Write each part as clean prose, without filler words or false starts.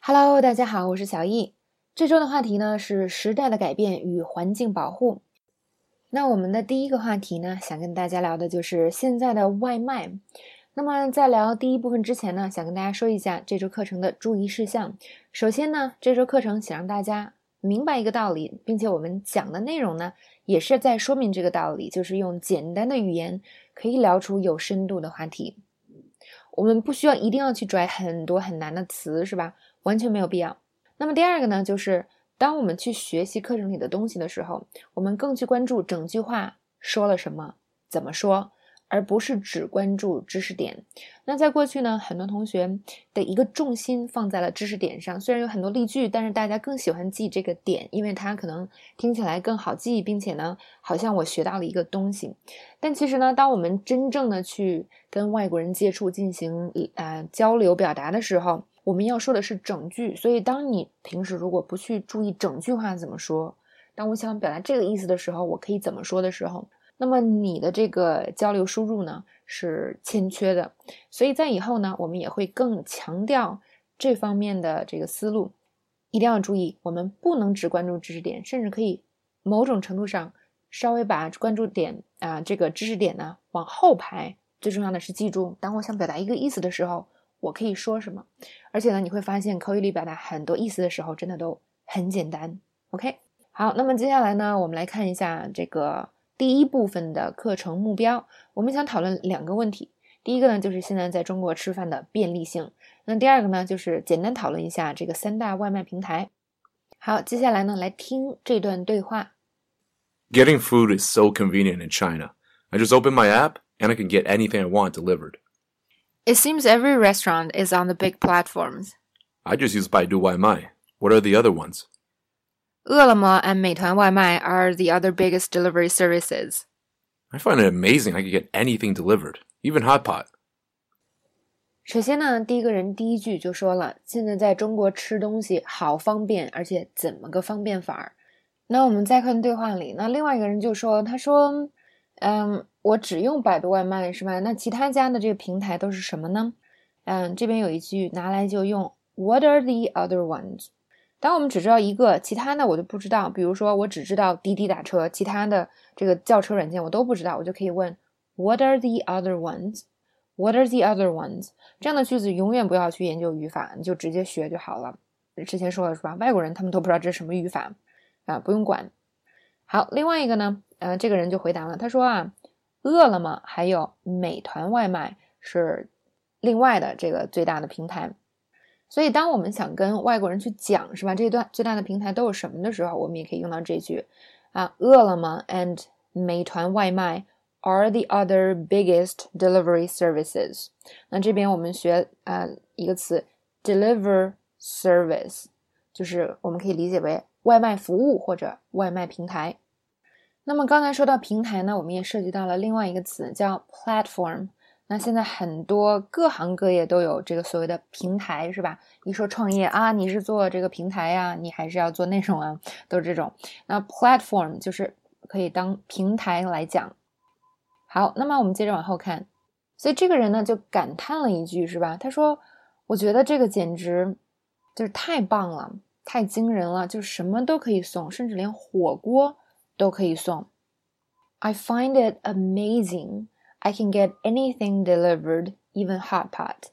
Hello， 大家好，我是小易。这周的话题呢是时代的改变与环境保护。那我们的第一个话题呢，想跟大家聊的就是现在的外卖。那么在聊第一部分之前呢，想跟大家说一下这周课程的注意事项。首先呢，这周课程想让大家明白一个道理，并且我们讲的内容呢，也是在说明这个道理，就是用简单的语言可以聊出有深度的话题。我们不需要一定要去拽很多很难的词，是吧？完全没有必要。那么第二个呢，就是当我们去学习课程里的东西的时候，我们更去关注整句话说了什么，怎么说，而不是只关注知识点。那在过去呢，很多同学的一个重心放在了知识点上，虽然有很多例句，但是大家更喜欢记这个点，因为它可能听起来更好记，并且呢，好像我学到了一个东西。但其实呢，当我们真正的去跟外国人接触，进行交流表达的时候，我们要说的是整句。所以当你平时如果不去注意整句话怎么说，当我想表达这个意思的时候，我可以怎么说的时候，那么你的这个交流输入呢是欠缺的。所以在以后呢，我们也会更强调这方面的这个思路。一定要注意，我们不能只关注知识点，甚至可以某种程度上稍微把关注点这个知识点呢往后排。最重要的是记住，当我想表达一个意思的时候，我可以说什么。而且呢，你会发现口语里表达很多意思的时候真的都很简单。 OK， 好，那么接下来呢，我们来看一下这个第一部分的课程目标。我们想讨论两个问题。第一个呢，就是现在在中国吃饭的便利性。那第二个呢，就是简单讨论一下这个三大外卖平台。好，接下来呢，来听这段对话。 Getting food is so convenient in China. I just open my app and I can get anything I want delivered. It seems every restaurant is on the big platforms. I just use Baidu Waimai. What are the other ones? Ele.me and Meituan Waimai are the other biggest delivery services. I find it amazing I can get anything delivered, even hot pot. 首先呢，第一个人第一句就说了，现在在中国吃东西好方便，而且怎么个方便法。那我们再看对话里，那另外一个人就说，他说我只用百度外卖是吧？那其他家的这个平台都是什么呢？这边有一句拿来就用 What are the other ones？ 当我们只知道一个，其他的我就不知道。比如说我只知道滴滴打车，其他的这个叫车软件我都不知道，我就可以问 What are the other ones？ What are the other ones？ 这样的句子永远不要去研究语法，你就直接学就好了。之前说了是吧？外国人他们都不知道这是什么语法不用管。好，另外一个呢这个人就回答了，他说饿了么还有美团外卖是另外的这个最大的平台。所以当我们想跟外国人去讲是吧，这段最大的平台都有什么的时候，我们也可以用到这句饿了么 and 美团外卖 are the other biggest delivery services。 那这边我们学一个词 deliver service， 就是我们可以理解为外卖服务或者外卖平台。那么刚才说到平台呢，我们也涉及到了另外一个词叫 platform。 那现在很多各行各业都有这个所谓的平台是吧？一说创业你是做这个平台你还是要做内容都是这种。那 platform 就是可以当平台来讲。好，那么我们接着往后看。所以这个人呢就感叹了一句是吧？他说我觉得这个简直就是太棒了，太惊人了，就是什么都可以送，甚至连火锅都可以送。 I find it amazing I can get anything delivered, even hot pot.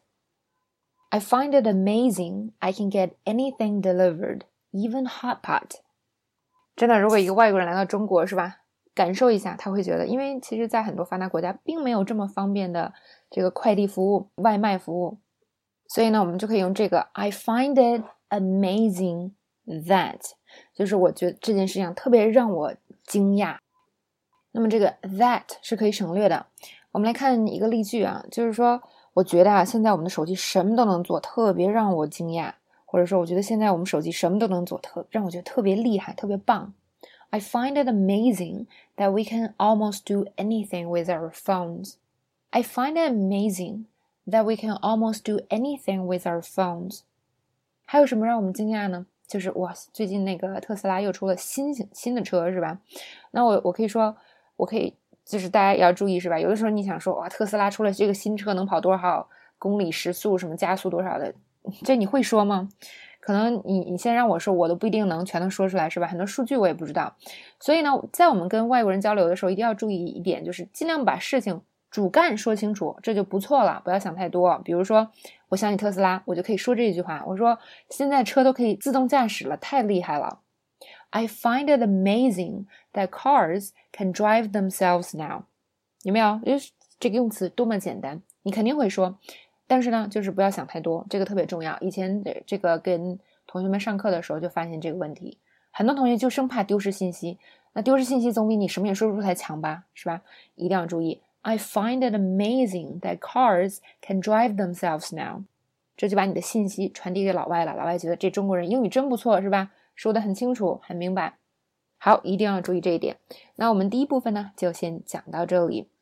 I find it amazing I can get anything delivered, even hot pot. 真的，如果一个外国人来到中国是吧，感受一下，他会觉得，因为其实在很多发达国家并没有这么方便的这个快递服务、外卖服务。所以呢，我们就可以用这个 I find it amazing that， 就是我觉得这件事情特别让我惊讶。那么这个 that 是可以省略的。我们来看一个例句就是说我觉得现在我们的手机什么都能做，特别让我惊讶。或者说我觉得现在我们手机什么都能做，让我觉得特别厉害，特别棒。I find it amazing that we can almost do anything with our phones. I find it amazing that we can almost do anything with our phones. 还有什么让我们惊讶呢？就是最近那个特斯拉又出了新的车是吧？那我可以说，就是大家也要注意是吧？有的时候你想说特斯拉出了这个新车能跑多少公里时速，什么加速多少的，这你会说吗？ 可能你先让我说，我都不一定能全都说出来，是吧？很多数据我也不知道。所以呢，在我们跟外国人交流的时候，一定要注意一点，就是尽量把事情主干说清楚，这就不错了，不要想太多。比如说，我想起特斯拉，我就可以说这句话，我说现在车都可以自动驾驶了，太厉害了。I find it amazing that cars can drive themselves now. 有没有？就是这个用词多么简单，你肯定会说。但是呢，就是不要想太多，这个特别重要。以前这个跟同学们上课的时候就发现这个问题，很多同学就生怕丢失信息，那丢失信息总比你什么也说不出来强吧，是吧？一定要注意。I find it amazing that cars can drive themselves now. 这就把你的信息传递给老外了，老外觉得这中国人英语真不错，是吧？说得很清楚，很明白。好，一定要注意这一点。那我们第一部分呢，就先讲到这里。